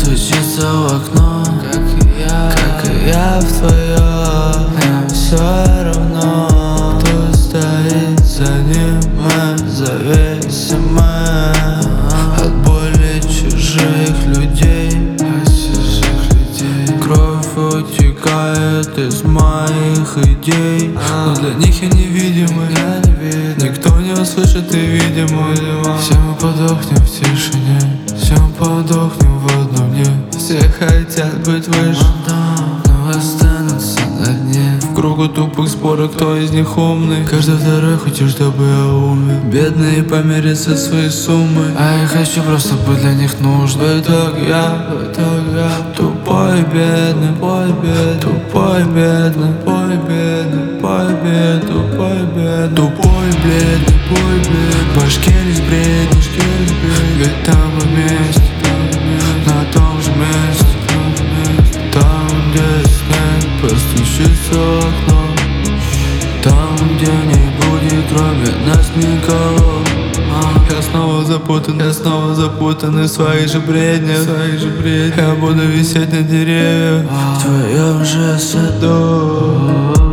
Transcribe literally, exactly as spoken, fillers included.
стучится в окно, как и я, как и я в твоем. Мне все равно, кто стоит за ним. Мы зависимы от боли чужих людей, от чужих людей. Кровь утекает из моих идей, но для них я невидимый. Никто не услышит и видимо. Все мы подохнем в тишине, все мы подохнем в одном дне. Все хотят быть выше, но останутся на дне. В кругу тупых споров, кто из них умный. Каждый второй хочет, чтобы я умер. Бедные померятся своей суммой, а я хочу просто быть для них нужным. В итоге я, в итоге я тупой, бедный, тупой, бедный, тупой, бедный, тупой, бедный, тупой, бедный, тупой, бедный, тупой, бледный, тупой, бледный. В башке лишь бред, ведь там мы вместе, на том же месте, там, где снег постучится в окно, там, где не будет кроме нас никого. Я снова запутан, я снова запутан в своих же бреднях, своих же бреднях. Я буду висеть на деревьях в твоем же саду.